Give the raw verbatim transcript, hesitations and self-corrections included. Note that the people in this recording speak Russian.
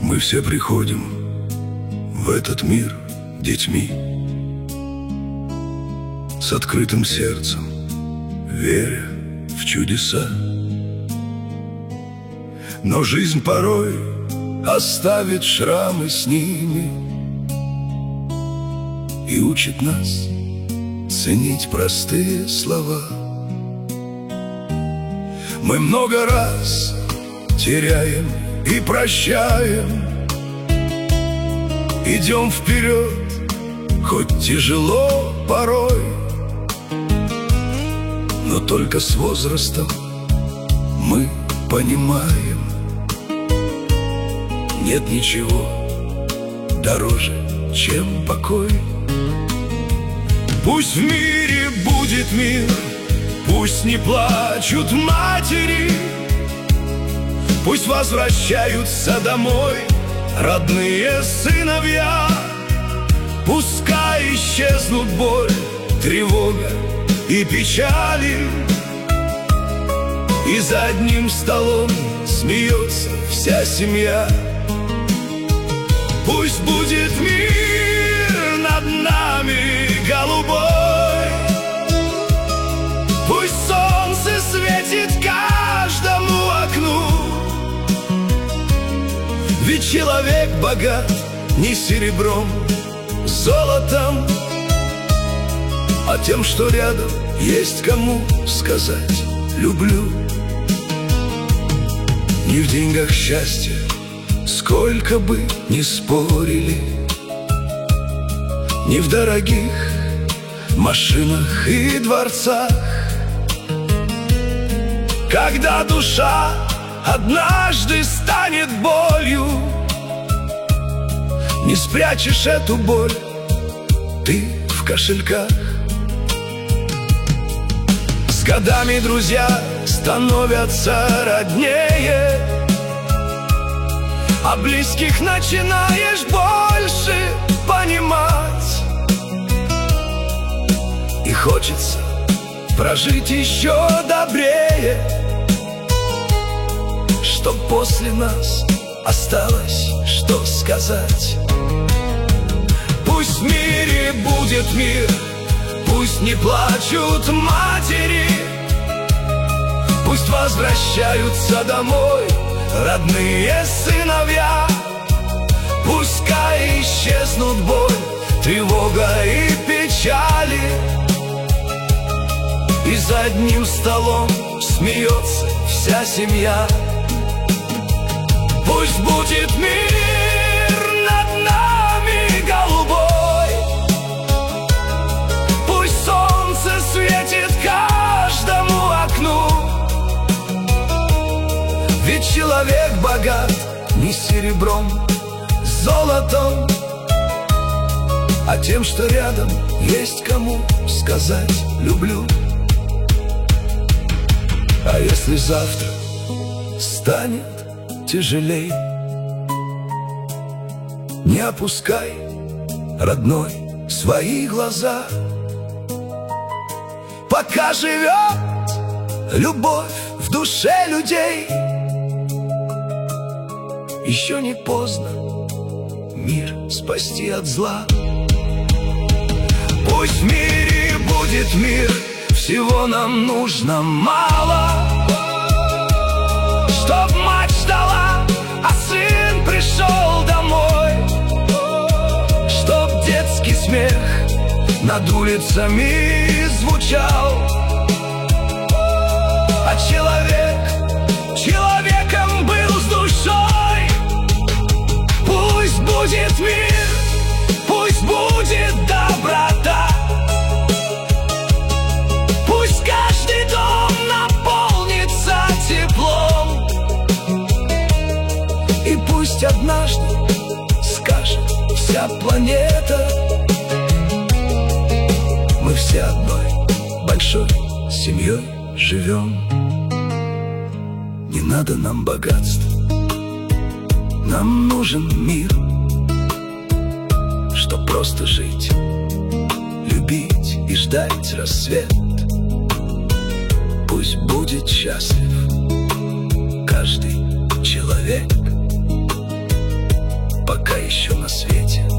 Мы все приходим в этот мир детьми, с открытым сердцем, веря в чудеса. Но жизнь порой оставит шрамы с ними и учит нас ценить простые слова. Мы много раз теряем и прощаем, идем вперед, хоть тяжело порой, но только с возрастом мы понимаем, нет ничего дороже, чем покой. Пусть в мире будет мир, пусть не плачут матери, пусть возвращаются домой родные сыновья. Пускай исчезнут боль, тревога и печали, и за одним столом смеется вся семья. Пусть будет мир над нами голубой, пусть солнце светит каждому окну, ведь человек богат не серебром, золотом, а тем, что рядом есть кому сказать «люблю». Не в деньгах счастье, сколько бы ни спорили, не в дорогих машинах и дворцах. Когда душа однажды станет болью, не спрячешь эту боль ты в кошельках. С годами друзья становятся роднее, а близких начинаешь больше понимать, и хочется прожить еще добрее, чтоб после нас осталось что сказать. Пусть в мире будет мир, пусть не плачут матери, пусть возвращаются домой родные сыновья. Пускай исчезнут боль, тревога и печали, и за одним столом смеется вся семья. Пусть будет мир над нами голубой, пусть солнце светит каждому окну, ведь человек богат не серебром, золотом, а тем, что рядом есть кому сказать «люблю». А если завтра станет тяжелей, не опускай, родной, свои глаза. Пока живет любовь в душе людей, еще не поздно мир спасти от зла. Пусть в мире будет мир, всего нам нужно мало, чтоб мать ждала, а сын пришел домой, чтоб детский смех над улицами звучал, а человек человеком был с душой. Пусть будет мир, пусть будет доброта, пусть каждый дом наполнится теплом, и пусть однажды скажет вся планета: мы все одной большой семьей живем. Не надо нам богатств, нам нужен мир, чтоб просто жить, любить и ждать рассвет. Пусть будет счастлив каждый человек, еще на свете.